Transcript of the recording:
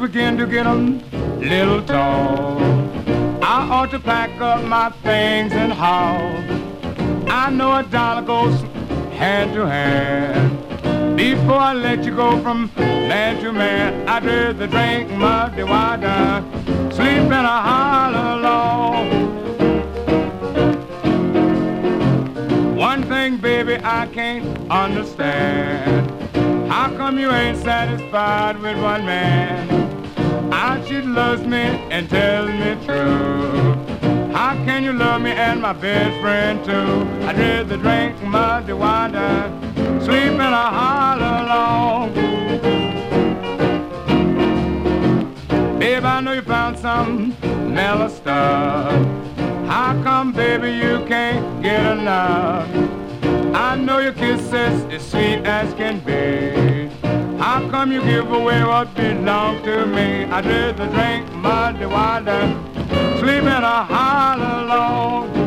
begin to get a little tall. I ought to pack up my things and haul. I know a dollar goes hand to hand. Before I let you go from man to man, I'd rather drink muddy water, sleep in a hollow log. One thing, baby, I can't understand. How come you ain't satisfied with one man? How she loves me and tells me true. How can you love me and my best friend too? I'd rather drink muddy water, sleep in a hollow log. Babe, I know you found some mellow stuff. How come, baby, you can't get enough? I know your kisses is sweet as can be. How come you give away what belongs to me? I'd rather drink muddy water, sleep in a hollow log.